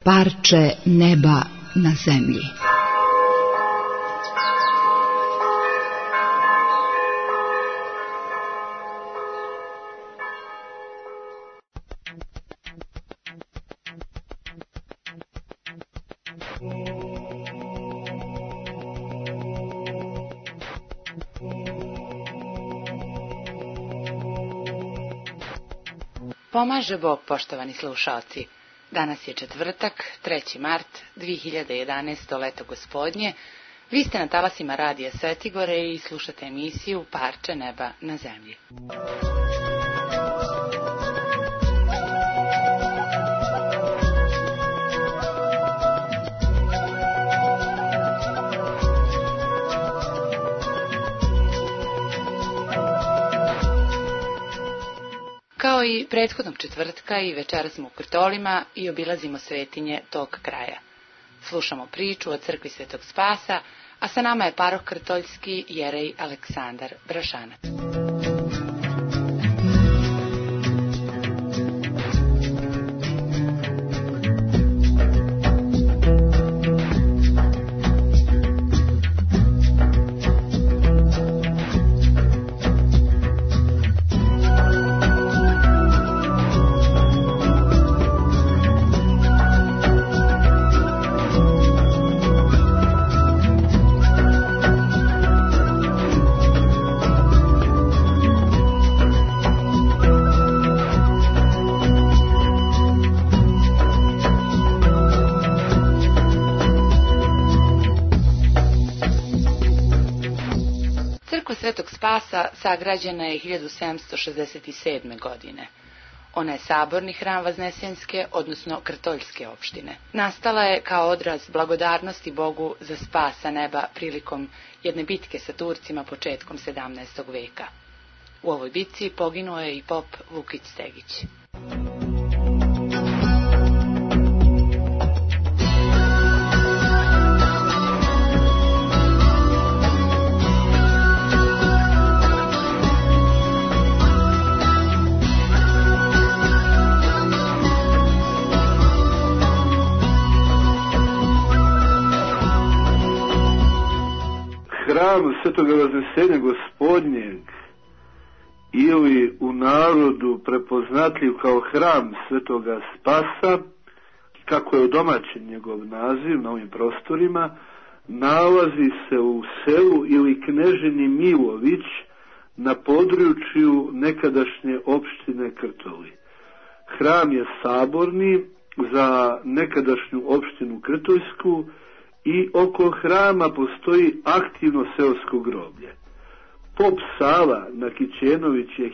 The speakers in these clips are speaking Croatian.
Parče neba na zemlji. Pomaže Bog, poštovani slušalci. Danas je četvrtak, 3. mart 2011. leto gospodnje. Vi ste na talasima Radija Svetigore i slušate emisiju Parče neba na zemlji. Kao i prethodnog četvrtka i večeras smo u Krtolima i obilazimo svetinje tog kraja. Slušamo priču o crkvi Svetog Spasa, a sa nama je paroh krtoljski jerej Aleksandar Brašanac. Svetog Spasa sagrađena je 1767. godine. Ona je saborni hram Vaznesenske, odnosno Krtoljske opštine. Nastala je kao odraz blagodarnosti Bogu za spasa neba prilikom jedne bitke sa Turcima početkom 17. veka. U ovoj bitci poginuo je i pop Vukić Stegić. Hram Svetoga Vaznesenja Gospodnjeg, ili u narodu prepoznatljiv kao hram Svetoga Spasa, kako je odomaćen njegov naziv na ovim prostorima, nalazi se u selu ili Knežini Milović na području nekadašnje opštine Krtoli. Hram je saborni za nekadašnju opštinu Krtoljsku i oko hrama postoji aktivno seosko groblje. Pop Sava Nakićenović je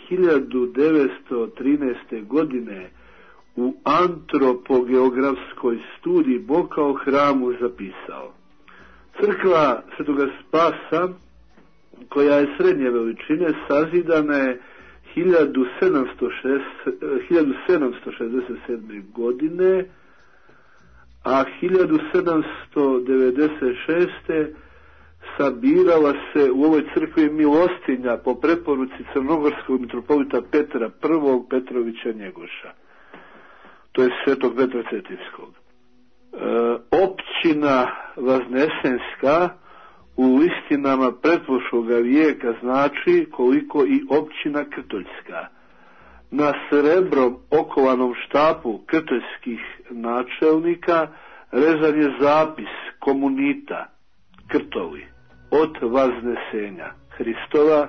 1913. godine u antropogeografskoj studiji Boka o hramu zapisao: crkva Svetoga Spasa, koja je srednje veličine, sazidana je 1767. godine, a 1796. sabirala se u ovoj crkvi milostinja po preporuci crnogorskog mitropolita Petra I. Petrovića Njegoša, to je Svetog Petra Cetinskog. Općina Vaznesenska u listinama pretprošloga vijeka znači koliko i općina Krtoljska. Na srebrom okovanom štapu krtoljskih načelnika rezan je zapis komunita Krtoli od Vaznesenja Hristova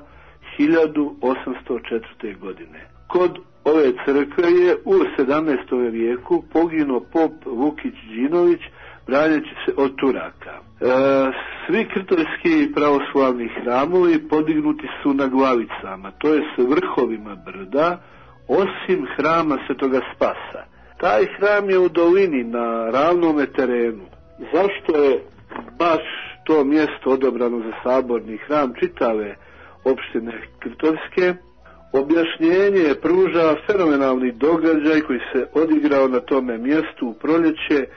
1804. godine. Kod ove crkve je u 17. vijeku poginuo pop Vukić Đinović braneći se od Turaka. Svi krtoljski pravoslavni hramovi podignuti su na glavicama, to je s vrhovima brda, osim hrama Svetoga Spasa. Taj hram je u dolini na ravnome terenu. Zašto je baš to mjesto odabrano za saborni hram čitave opštine Krtoljske? Objašnjenje pruža fenomenalni događaj koji se odigrao na tome mjestu u proljeće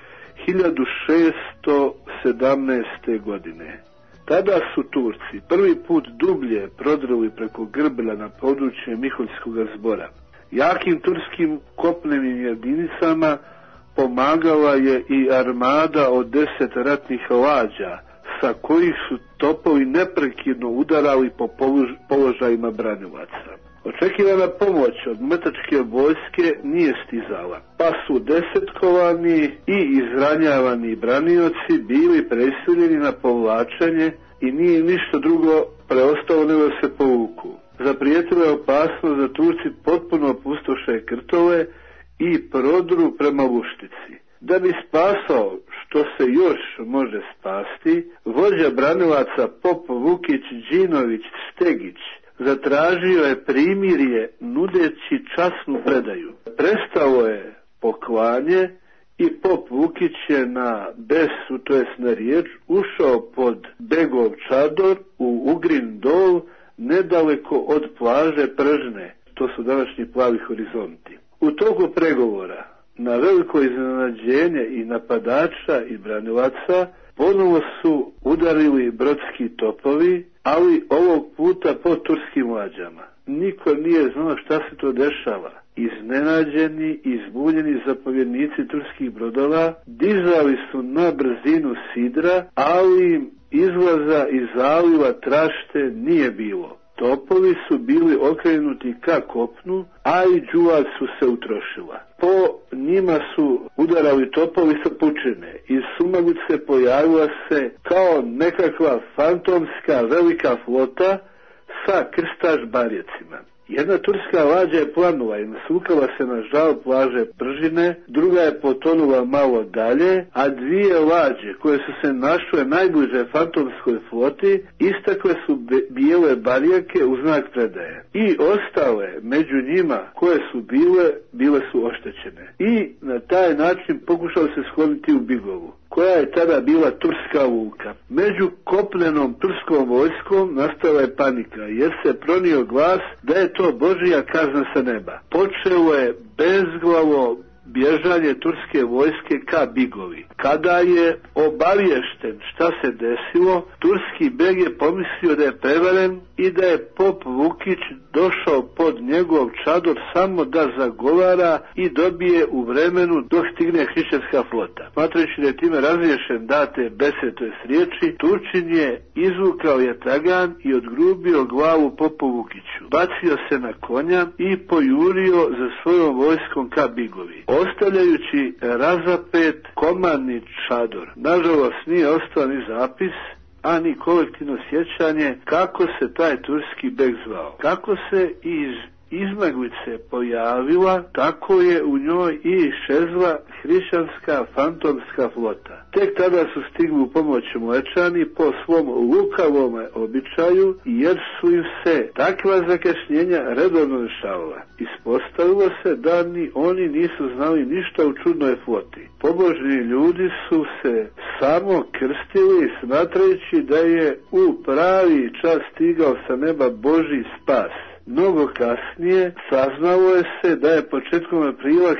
1617. godine. Tada su Turci prvi put dublje prodrli preko Grbela na područje Miholjskog zbora. Jakim turskim kopnenim jedinicama pomagala je i armada od 10 ratnih lađa, sa kojih su topovi neprekidno udarali po položajima branilaca. Očekivana pomoć od mrtačke vojske nije stizala, pa su desetkovani i izranjavani branioci bili prisiljeni na povlačenje i nije ništa drugo preostalo nego da se povuku. Zaprijetila je opasnost da Turci potpuno opustoše Krtove i prodru prema Luštici. Da bi spasao što se još može spasti, vođa branilaca pop Vukić Đinović Stegić zatražio je primirje nudeći časnu predaju. Prestalo je poklanje i pop Vukić je na besu, to jest na riječ, ušao pod Begov čador u Ugrin dol nedaleko od plaže Pržne, to su današnji Plavi horizonti. U toku pregovora, na veliko iznenađenje i napadača i branilaca, ponovo su udarili brodski topovi, ali ovog puta po turskim lađama. Niko nije znao šta se to dešava. Iznenađeni i zbunjeni zapovjednici turskih brodova dizali su na brzinu sidra, ali im izlaza iz zaliva Trašte nije bilo. Topovi su bili okrenuti ka kopnu, a i đuvac su se utrošila. Po njima su udarali topovi sa pučine. Iz Sumagice pojavila se kao nekakva fantomska velika flota sa krstaš barjecima. Jedna turska lađa je planula i nasukala se na žal plaže Pržine, druga je potonula malo dalje, a dvije lađe koje su se našle najbliže fantomskoj floti istakle su bijele barjake u znak predaje. I ostale među njima koje su bile su oštećene. I na taj način pokušao se skloniti u Bigovu, koja je tada bila turska luka. Među kopnenom turskom vojskom nastala je panika, jer se pronio glas da je to Božja kazna sa neba. Počelo je bezglavo bježanje turske vojske ka Bigovi. Kada je obaviješten šta se desilo, turski beg je pomislio da je prevaren i da je pop Vukić došao pod njegov čador samo da zagovara i dobije u vremenu dok stigne hrišćanska flota. Smatrajući da je time razriješen date besede, to jest riječi, Turčin je izvukao jatagan i odgrubio glavu popu Vukiću. Bacio se na konja i pojurio za svojom vojskom ka Bigovi, ostavljajući razapet komandni čador. Nažalost nije ostao ni zapis, a ni kolektivno sjećanje kako se taj turski beg zvao. Kako se iz izmaglice pojavila, tako je u njoj i išezla hrišćanska fantomska flota. Tek tada su stigli u pomoć Mlečani po svom lukavom običaju, jer su im se takva zakašnjenja redovno dešavala. Ispostavilo se da ni oni nisu znali ništa u čudnoj floti. Pobožni ljudi su se samo krstili smatrajući da je u pravi čas stigao sa neba Božji spas. Mnogo kasnije saznalo je se da je početkom aprila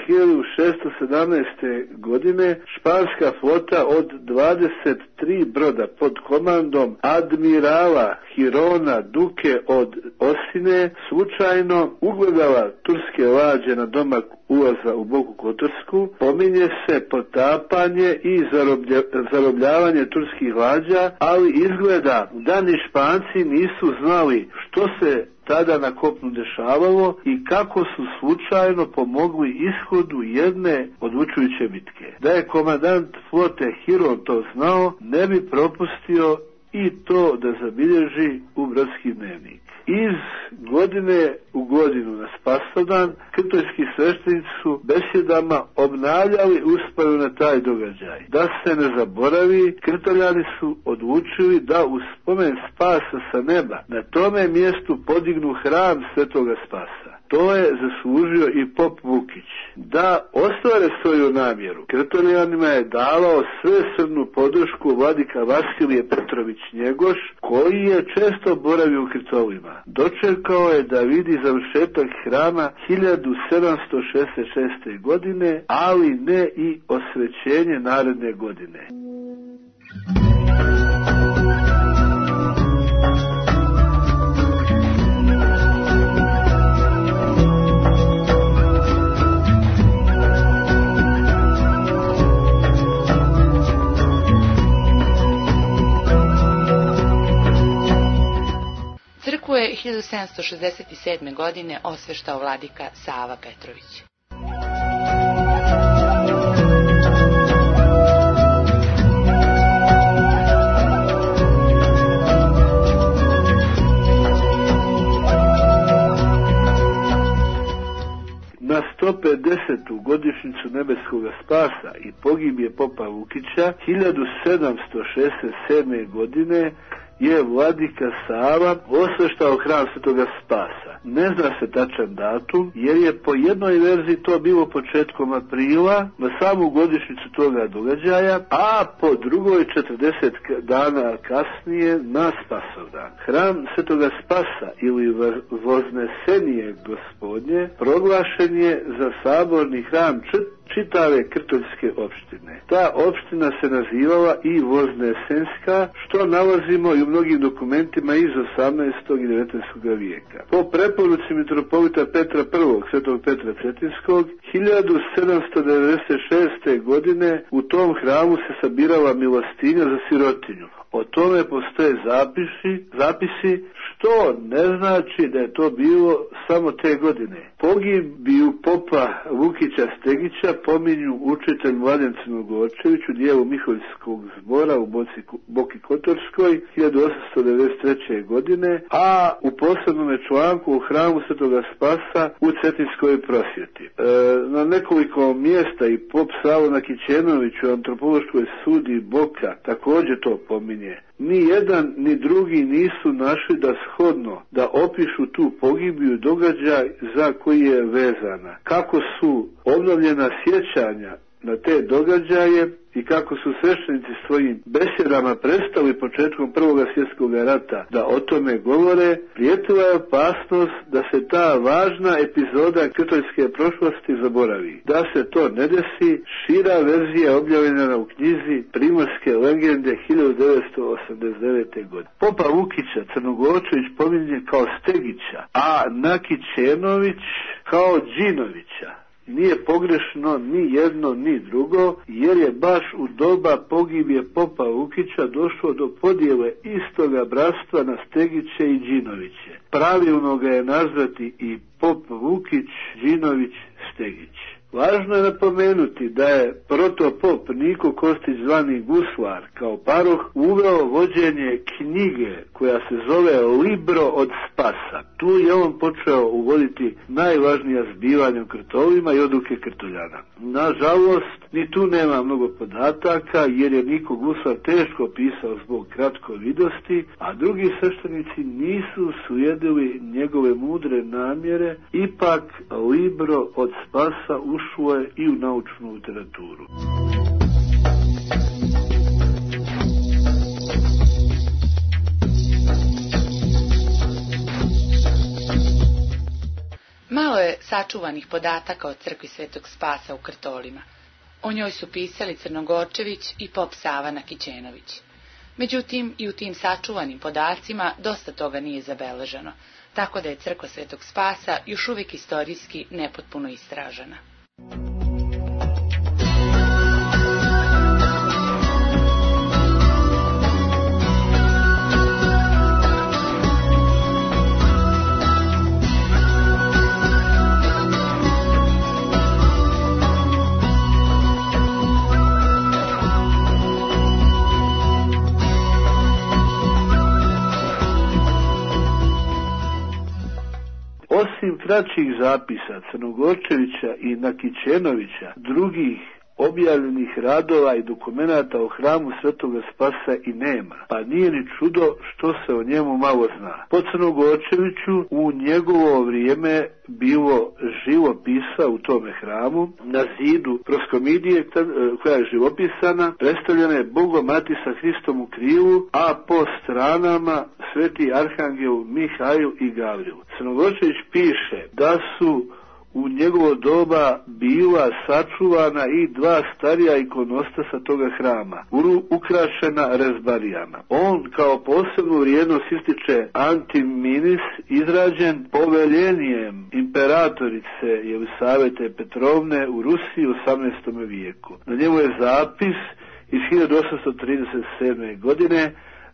1617. godine španska flota od 23 broda pod komandom admirala Hirona Duke od Osine slučajno ugledala turske lađe na domak ulaza u Boku Kotorsku. Pominje se potapanje i zarobljavanje turskih lađa, ali izgleda da ni Španci nisu znali što se tada na kopnu dešavalo i kako su slučajno pomogli ishodu jedne odlučujuće bitke. Da je komandant flote Hiron to znao, ne bi propustio i to da zabilježi u brodski dnevnik. Iz godine u godinu na Spasovdan krtojski sveštenici su besjedama obnavljali uspomenu na taj događaj. Da se ne zaboravi, krtoljani su odlučili da u spomen spasa sa neba na tome mjestu podignu hram Svetoga Spasa. To je zaslužio i pop Vukić. Da ostvare svoju namjeru, krtoljanima je davao svesrdnu podršku vladika Vasilije Petrović Njegoš, koji je često boravio u Krtovima. Dočekao je da vidi završetak hrama 1766. godine, ali ne i osvećenje naredne godine. je 1767. godine osveštao vladika Sava Petrović. Na 150. godišnjicu nebeskog spasa i pogibije popa Vukića 1767. godine je vladika Sava osveštao hram Svetoga Spasa. Ne zna se tačan datum, jer je po jednoj verziji to bilo početkom aprila, na samu godišnjicu toga događaja, a po drugoj 40 dana kasnije na Spasovdan. Hram Svetoga Spasa ili Voznesenije Gospodnje proglašen je za saborni hram čitave krtoljske opštine. Ta opština se nazivala i Voznesenska, što nalazimo i u mnogim dokumentima iz 18. i 19. vijeka. Po preporuci mitropolita Petra I, svetog Petra Cetinskog, 1796. godine u tom hramu se sabirala milostinja za sirotinju. O tome postoje zapisi, što ne znači da je to bilo samo te godine. Pogibiju popa Vukića Stegića pominju učitelj Mladen Crnogorčević u dijelu Miholjskog zbora u Boki Kotorskoj 1893. godine, a u posebnom članku u hramu Svetoga Spasa u Cetinskoj prosvjeti. Na nekoliko mjesta i pop Savo Nakićenović u antropološkoj sudi Boka također to pominje. Ni jedan ni drugi nisu našli da shodno da opišu tu pogibiju događaj za koji je vezana. Kako su obnovljena sjećanja na te događaje i kako su sveštenici svojim besjedama prestali početkom Prvog svjetskog rata da o tome govore, prijetila je opasnost da se ta važna epizoda krtoljske prošlosti zaboravi. Da se to ne desi, šira verzija objavljena u knjizi Primorske legende 1989. godine. Popa Vukića Crnogorčević pominje kao Stegića, a Nakićenović kao Đinovića. Nije pogrešno ni jedno ni drugo, jer je baš u doba pogibije popa Vukića došlo do podjele istoga bratstva na Stegiće i Đinoviće. Pravilno ga je nazvati i pop Vukić, Đinović, Stegić. Važno je napomenuti da je protopop Niko Kostić zvani Guslar kao paroh uveo vođenje knjige koja se zove Libro od Spasa. Tu je on počeo uvoditi najvažnija zbivanja u krtovima i odluke krtoljana. Nažalost, ni tu nema mnogo podataka jer je Niko Guslar teško pisao zbog kratkovidosti, a drugi sveštenici nisu slijedili njegove mudre namjere. Ipak Libro od Spasa ušlo je i u naučnu literaturu. Malo je sačuvanih podataka o crkvi Svetog Spasa u Krtolima. O njoj su pisali Crnogorčević i pop Sava Nakićenović. Međutim, i u tim sačuvanim podacima dosta toga nije zabeleženo, tako da je crkva Svetog Spasa još uvijek istorijski nepotpuno istražena. Osim kraćih zapisa Crnogorčevića i Nakićenovića, drugih objavljenih radova i dokumenata o hramu Svetoga Spasa i nema, pa nije ni čudo što se o njemu malo zna. Po Crnogorčeviću u njegovo vrijeme bilo živopisa u tome hramu. Na zidu proskomidije koja je živopisana predstavljena je Bogomati sa Hristom u krilu, a po stranama sveti arhangel Mihajl i Gavril. Crnogorčević piše da su u njegovo doba bila sačuvana i dva starija ikonostasa toga hrama, ukrašena rezbarijama. On kao posebnu vrijednost ističe Antiminis, izrađen poveljenjem imperatorice Jelisavete Petrovne u Rusiji u 18. vijeku. Na njemu je zapis iz 1837. godine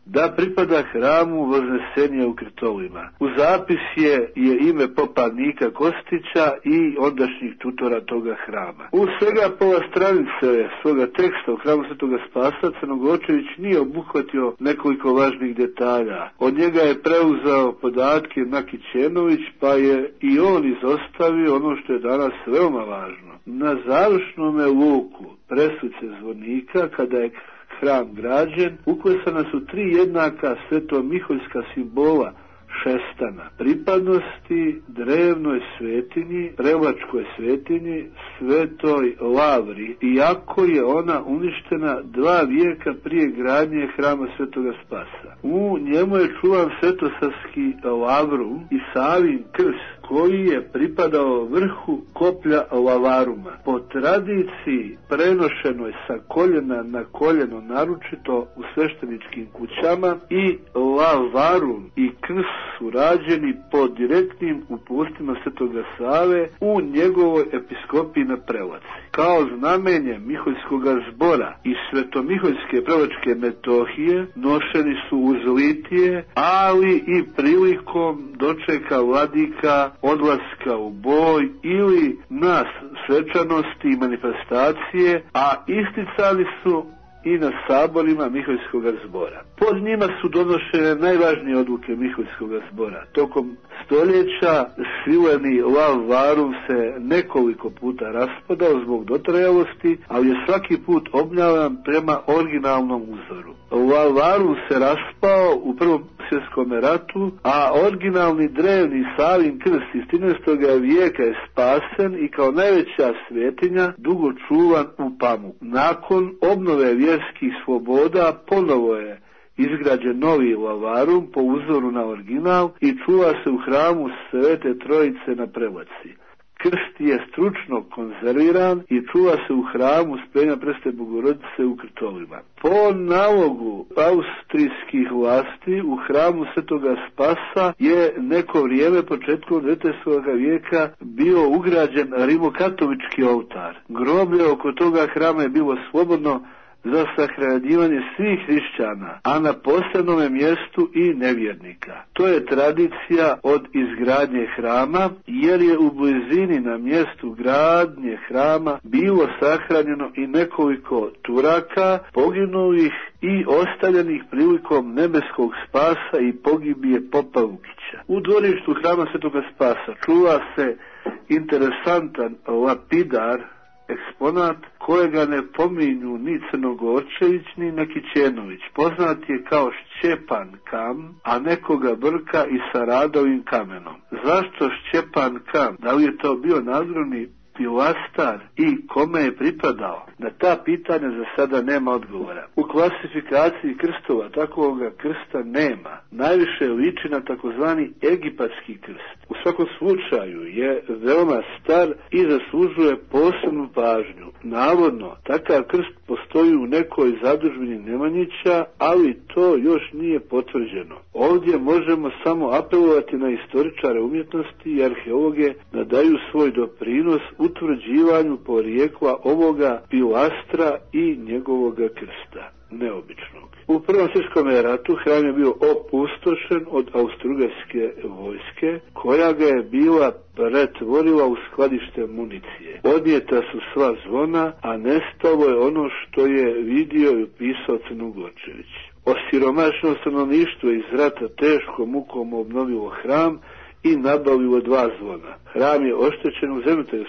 da pripada hramu Voznesenja u Krtolima. U zapis je ime popa Nika Kostića i ondašnjih tutora toga hrama. U svega pola stranice svoga teksta u hramu Svetoga Spasa Crnogorčević nije obuhvatio nekoliko važnih detalja. Od njega je preuzeo podatke Nakićenović, pa je i on izostavio ono što je danas veoma važno. Na završnome luku presudce zvonika, kada je hram građen, uklesana su 3 jednaka svetomiholjska simbola šestana pripadnosti drevnoj svetinji, Prevačkoj svetinji, Svetoj Lavri, iako je ona uništena 2 vijeka prije gradnje hrama Svetoga Spasa. U njemu je čuvan svetosavski lavrum i Savin krst, koji je pripadao vrhu koplja lavaruma. Po tradiciji prenošenoj sa koljena na koljeno, naročito u svešteničkim kućama, i lavarum i krst su rađeni po direktnim upustima Svetoga Save u njegovoj episkopiji na Prevlaci. Kao znamenje Miholjskoga zbora i svetomiholjske Prevačke metohije nošeni su uz litije, ali i prilikom dočeka vladika, odlaska u boj ili na svečanosti i manifestacije, a isticali su i na saborima Miholjskoga zbora. Pod njima su donošene najvažnije odluke Miholjskoga zbora. Tokom stoljeća sileni lavarum se nekoliko puta raspadao zbog dotrajalosti, ali je svaki put obnavljan prema originalnom uzoru. Lavarum se raspao u Prvom svjetskom ratu, a originalni drevni Savin krst iz 13. vijeka je spasen i kao najveća svetinja dugo čuvan u Pamuku. Nakon obnove vjerskih sloboda ponovo je izgrađen novi lavarum po uzoru na original i čuva se u hramu Svete Trojice na Prevlaci. Krst je stručno konzerviran i čuva se u hramu Uspenja Presvete Bogorodice u Krtolima. Po nalogu austrijskih vlasti u hramu Svetoga Spasa je neko vrijeme početkom 19. vijeka bio ugrađen rimokatolički oltar. Groblje oko toga hrama je bilo slobodno za sahranjivanje svih hrišćana, a na posebnom mjestu i nevjernika. To je tradicija od izgradnje hrama, jer je u blizini na mjestu gradnje hrama bilo sahranjeno i nekoliko Turaka, poginulih i ostavljenih prilikom nebeskog spasa i pogibije popa Vukića. U dvorištu hrama Svetoga Spasa čuva se interesantan lapidar, eksponat kojega ne pominju ni Crnogorčević ni Nakićenović. Poznat je kao Šćepan kam, a nekoga brka i sa Radovim kamenom. Zašto Šćepan kam? Da li je to bio nadgrobni pilastar i kome je pripadao? Na ta pitanja za sada nema odgovora. U klasifikaciji krstova takvoga krsta nema. Najviše liči na takozvani egipatski krst. U svakom slučaju je veoma star i zaslužuje posebnu pažnju. Navodno, takav krst postoji u nekoj zadužbini Nemanjića, ali to još nije potvrđeno. Ovdje možemo samo apelovati na istoričare umjetnosti i arheologe da daju svoj doprinos utvrđivanju porijekla ovoga pilastra i njegovoga krsta, neobičnog. U Prvom svjetskom ratu hram je bio opustošen od austrougarske vojske, koja ga je bila pretvorila u skladište municije. Odnijeta su sva zvona, a nestalo je ono što je vidio i upisao Crnogorčević. Osiromašeno stanovništvo iz rata teškom mukom obnovilo hram i nabavilo 2 zvona. Hram je oštećen u zemljotresu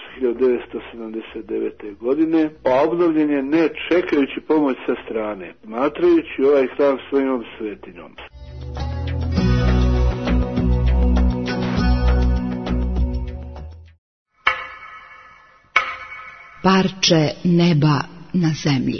1979. godine, a obnovljen je ne čekajući pomoć sa strane, smatrajući ovaj hram svojom svetinjom. Parče neba na zemlji.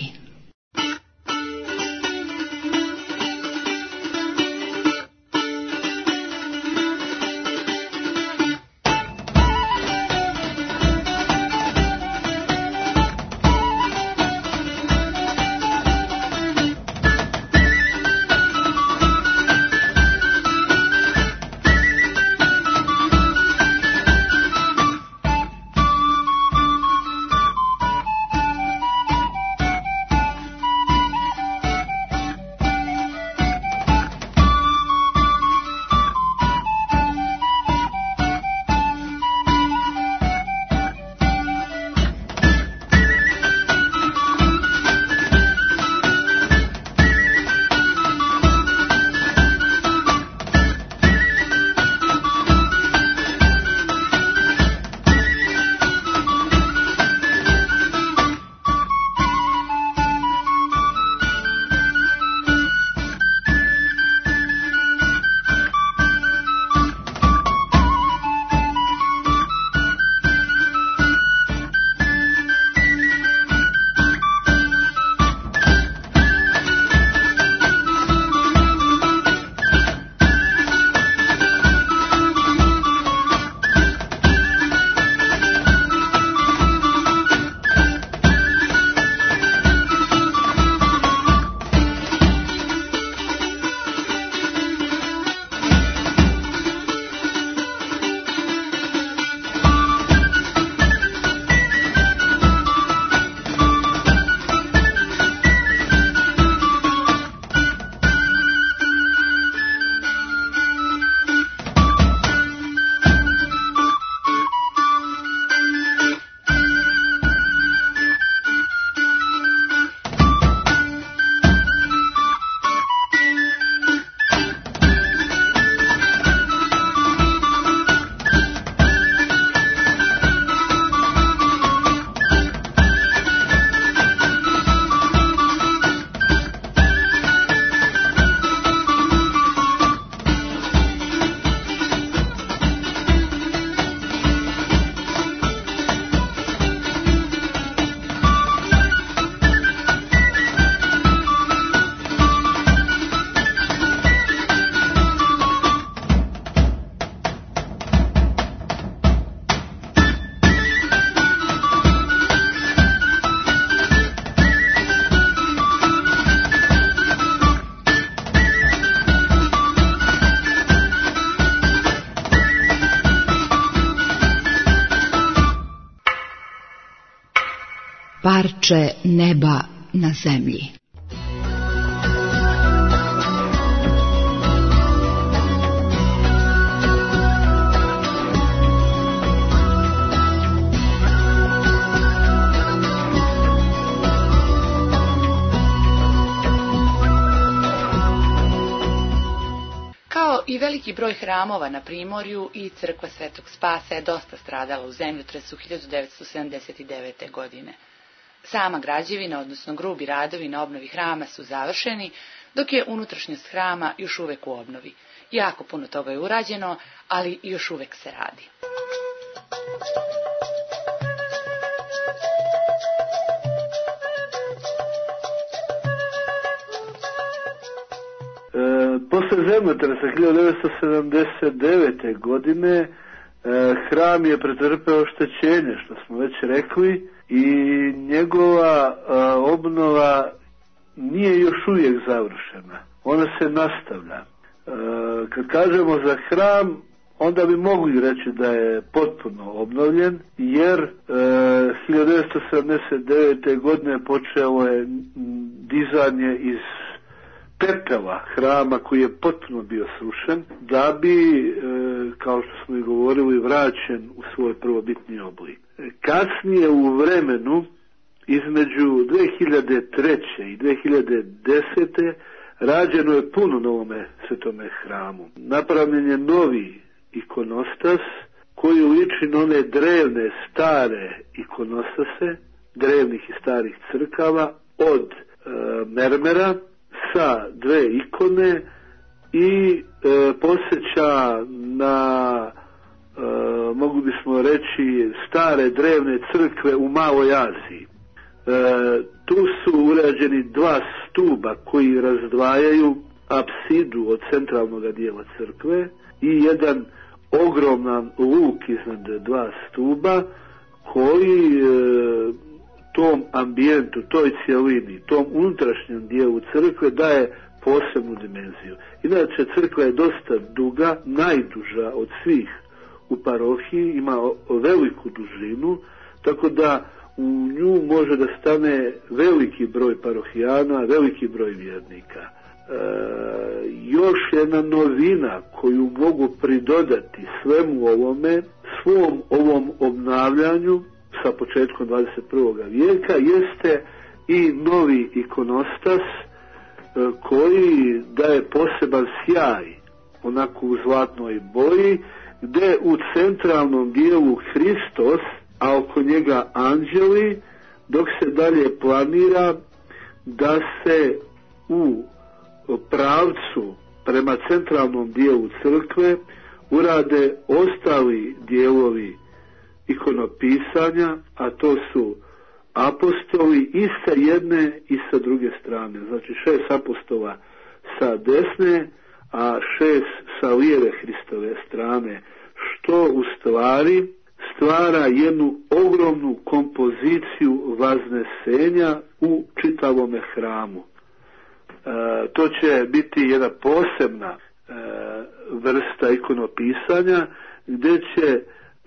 parče neba na zemlji. I veliki broj hramova na primorju i crkva Svetog Spasa je dosta stradala u zemljotresu 1979. godine. Sama građevina, odnosno grubi radovi na obnovi hrama su završeni, dok je unutrašnjost hrama još uvek u obnovi. Jako puno toga je urađeno, ali još uvek se radi. Posle zemljotresa 1979. godine hram je pretrpeo oštećenje, što smo već rekli, i njegova obnova nije još uvijek završena. Ona se nastavlja. Kad kažemo za hram, onda bi mogli reći da je potpuno obnovljen, jer 1979. godine počelo je dizanje iz pepela hrama koji je potpuno bio srušen, da bi, kao što smo i govorili, vraćen u svoj prvobitni oblik. Kasnije u vremenu, između 2003. i 2010. rađeno je puno na ovome svetome hramu. Napravljen je novi ikonostas koji liči na one drevne, stare ikonostase, drevnih i starih crkava, od mermera, sa dve ikone i posjeća na, mogu bismo reći, stare drevne crkve u Maloj Aziji. Tu su urađeni dva stuba koji razdvajaju apsidu od centralnog dijela crkve i jedan ogroman luk iznad dva stuba koji tom ambijentu, toj cijelini, tom unutrašnjem dijelu crkve daje posebnu dimenziju. Inače, crkva je dosta duga, najduža od svih u parohiji, ima veliku dužinu, tako da u nju može da stane veliki broj parohijana, veliki broj vjernika. Još jedna novina koju mogu pridodati svemu ovome, svom ovom obnavljanju sa početkom 21. vijeka, jeste i novi ikonostas koji daje poseban sjaj, onako u zlatnoj boji, gdje u centralnom dijelu Hristos, a oko njega anđeli, dok se dalje planira da se u pravcu prema centralnom dijelu crkve urade ostali dijelovi ikonopisanja, a to su apostoli i sa jedne i sa druge strane. Znači 6 apostola sa desne, a 6 sa lijeve Hristove strane, što u stvari stvara jednu ogromnu kompoziciju vaznesenja u čitavome hramu. To će biti jedna posebna vrsta ikonopisanja, gdje će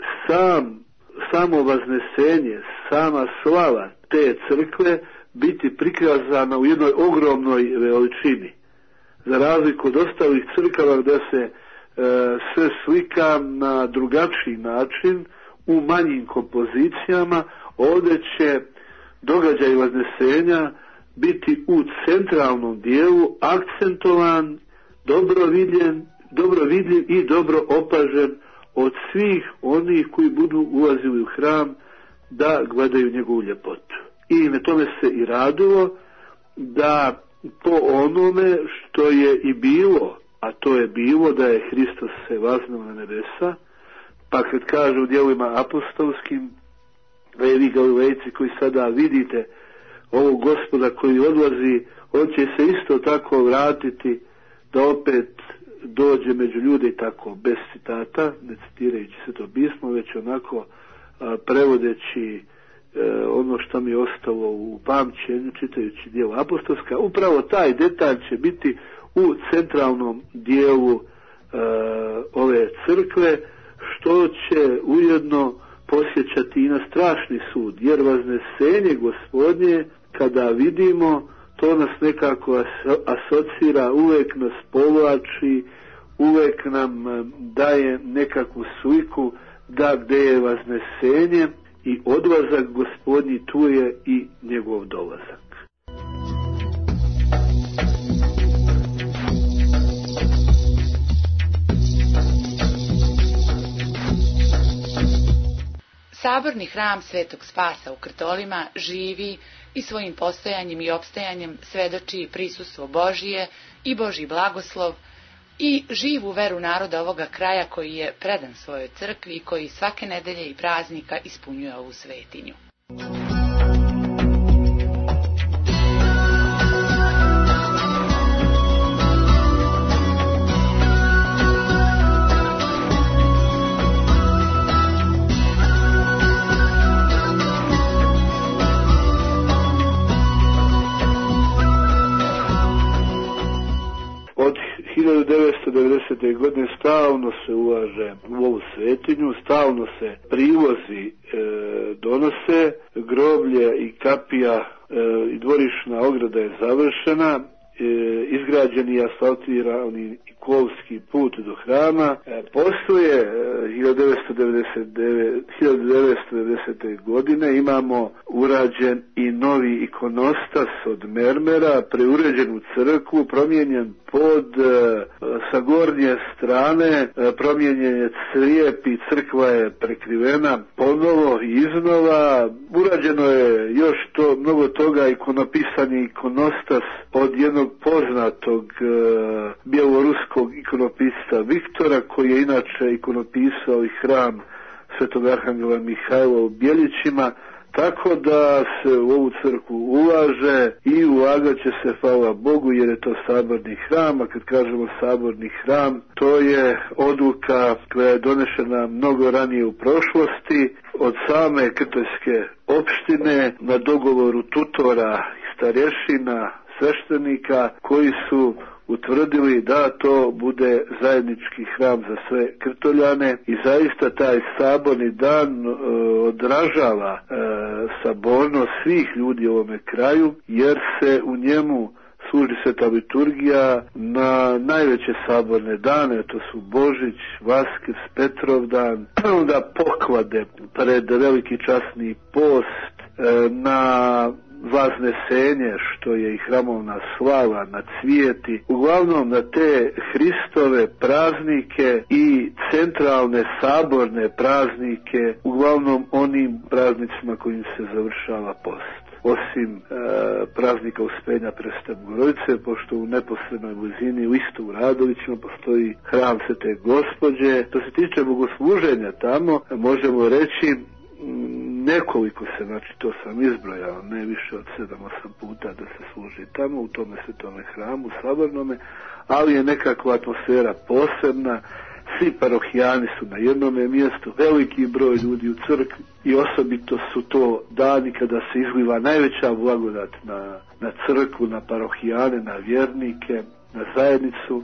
samo vaznesenje, sama slava te crkve biti prikazana u jednoj ogromnoj veličini. Za razliku od ostalih crkava gdje se sve slika na drugačiji način, u manjim kompozicijama, ovdje će događaj vaznesenja biti u centralnom dijelu akcentovan, dobro vidljiv i dobro opažen od svih onih koji budu ulazili u hram da gledaju njegovu ljepotu. I na tome se i radilo da po onome što je i bilo, a to je bilo da je Hristos se vaznao na nebesa, pa kad kaže u dijelima apostolskim, vi Galilejci koji sada vidite ovog Gospoda koji odlazi, on će se isto tako vratiti da opet dođe među ljude i tako, bez citata, ne citirajući se to pismo, već onako prevodeći ono što mi je ostalo u pamćenju, čitajući dijelo apostolska. Upravo taj detalj će biti u centralnom dijelu ove crkve, što će ujedno posjećati i na strašni sud, jer vaznesenje Gospodnje, kada vidimo, to nas nekako asocira, uvijek nas povlači, uvijek nam daje nekakvu sliku da gdje je vaznesenje i odlazak Gospodnji, tu je i njegov dolazak. Saborni hram Svetog Spasa u Krtolima živi i svojim postojanjem i opstajanjem svedoči prisustvo Božije i Božji blagoslov i živu veru naroda ovoga kraja koji je predan svojoj crkvi i koji svake nedelje i praznika ispunjuje ovu svetinju. Od 1990. godine stalno se ulaže u ovu svetinju, stalno se privozi donose, groblje i kapija i dvorišna ograda je završena, izgrađen i asfaltirani Kovski put do hrama. Poslije 1990. godine imamo urađen i novi ikonostas od mermera, preuređen u crkvu, promijenjen pod sa gornje strane, promijenjen je crijep i crkva je prekrivena ponovo i iznova. Urađeno je još mnogo toga, ikonopisan je ikonostas od jednog poznatog bjeloruskog ikonopisca Viktora, koji je inače ikonopisao i hram Svetog Arhangela Mihajla u Bjelićima, tako da se u ovu crkvu ulaže i ulagat će se, hvala Bogu, jer je to saborni hram. A kad kažemo saborni hram, to je odluka koja je donešena mnogo ranije u prošlosti od same krtojske opštine na dogovoru tutora i starješina, sveštenika, koji su utvrdili da to bude zajednički hram za sve Krtoljane i zaista taj saborni dan odražava sabornost svih ljudi u ovome kraju, jer se u njemu služi sveta liturgija na najveće saborne dane, to su Božić, Vaskrs, Petrovdan, onda poklade pred veliki časni post, na Vaznesenje, što je i hramovna slava, na cvijeti, uglavnom na te Hristove praznike i centralne saborne praznike, uglavnom onim praznicima kojim se završava post. Osim praznika Uspenja Presvete Bogorodice, pošto u neposrednoj blizini u isto u Radovićima postoji hram Svete Gospođe. Što se tiče bogosluženja tamo, možemo reći nekoliko se, znači to sam izbrojao, ne više od 7-8 puta da se služi tamo, u tome svetome hramu, sabornome, ali je nekakva atmosfera posebna, svi parohijani su na jednome mjestu, veliki broj ljudi u crkvi i osobito su to dani kada se izliva najveća blagodat na crkvu, na parohijane, na vjernike, na zajednicu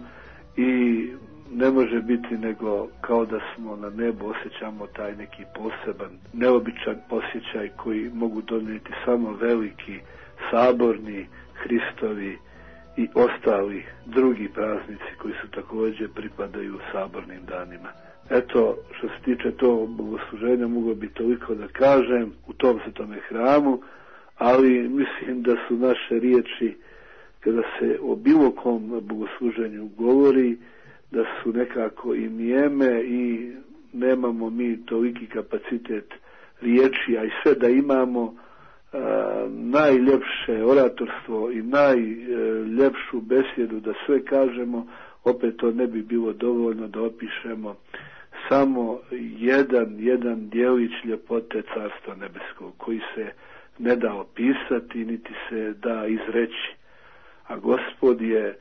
i ne može biti nego kao da smo na nebu, osjećamo taj neki poseban, neobičan osjećaj koji mogu donijeti samo veliki, saborni, Hristovi i ostali drugi praznici koji su također pripadaju sabornim danima. Eto, što se tiče tog bogosluženja, mogu bi toliko da kažem u tom svetome hramu, ali mislim da su naše riječi, kada se o bilo kom bogosluženju govori, da su nekako i nijeme i nemamo mi toliki kapacitet riječi, a i sve da imamo najljepše oratorstvo i najljepšu besjedu da sve kažemo, opet to ne bi bilo dovoljno da opišemo samo jedan djelić ljepote Carstva nebeskog, koji se ne da opisati niti se da izreći. A Gospod je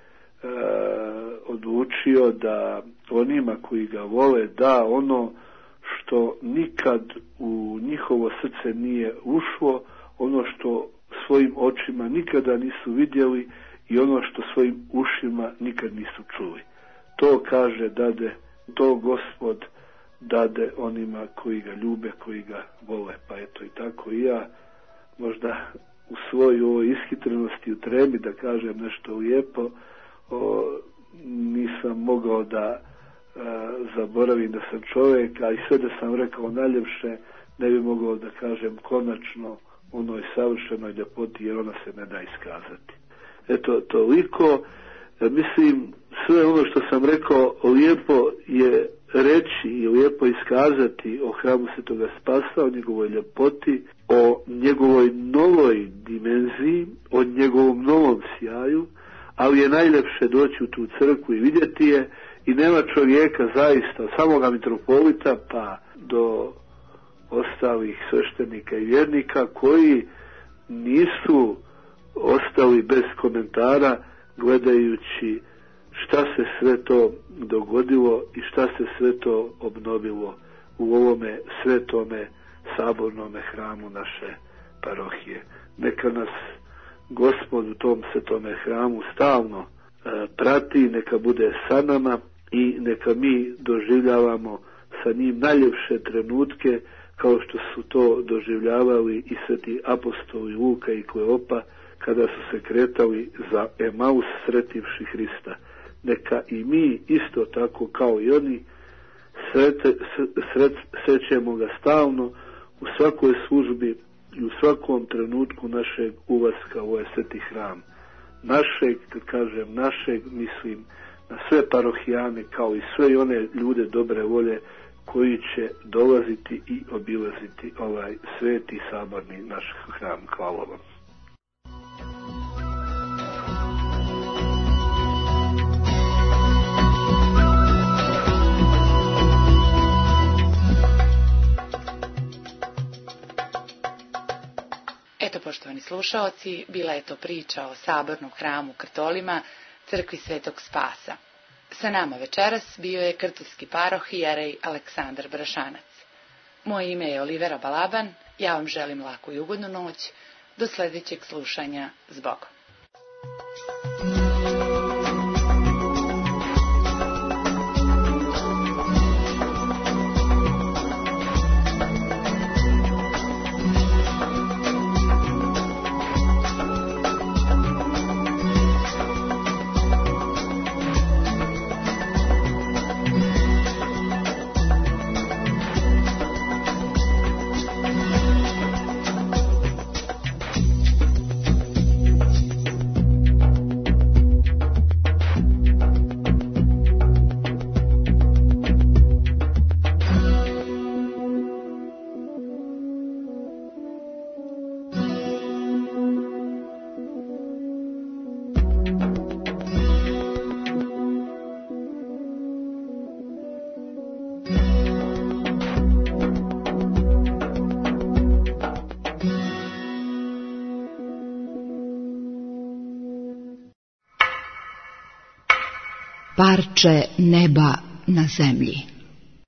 odlučio da onima koji ga vole da ono što nikad u njihovo srce nije ušlo, ono što svojim očima nikada nisu vidjeli i ono što svojim ušima nikad nisu čuli. To kaže, to Gospod dade onima koji ga ljube, koji ga vole. Pa eto i tako i ja možda u svojoj ovoj ishitrenosti u trebi da kažem nešto lijepo, nisam mogao da zaboravim da sam čovjek, a i sve da sam rekao najljepše ne bi mogao da kažem konačno onoj savršenoj ljepoti, jer ona se ne da iskazati. Eto, toliko. Mislim, sve ono što sam rekao lijepo je reći i lijepo iskazati o hramu Svetoga Spasa, o njegovoj ljepoti, o njegovoj novoj dimenziji, o njegovom novom sjaju, ali je najljepše doći u tu crkvu i vidjeti je, i nema čovjeka zaista, od samoga mitropolita pa do ostalih sveštenika i vjernika koji nisu ostali bez komentara gledajući šta se sve to dogodilo i šta se sve to obnovilo u ovome svetome sabornome hramu naše parohije. Neka nas Gospod u tom svetome hramu stalno prati, neka bude sa nama i neka mi doživljavamo sa njim najljepše trenutke kao što su to doživljavali i sveti apostoli Luka i Kleopa kada su se kretali za Emaus sretivši Hrista. Neka i mi isto tako kao i oni srećemo ga stalno u svakoj službi i u svakom trenutku našeg ulaska u ovaj sveti hram. Našeg, kad kažem našeg, mislim na sve parohijane kao i sve one ljude dobre volje koji će dolaziti i obilaziti ovaj sveti saborni naš hram. Hvala vam. Eto, poštovani slušaoci, bila je to priča o sabornom hramu u Krtolima, crkvi Svetog Spasa. Sa nama večeras bio je krtolski paroh i jerej Aleksandar Brašanac. Moje ime je Olivera Balaban, ja vam želim laku i ugodnu noć, do sljedećeg slušanja, s Bogom. Parče neba na zemlji.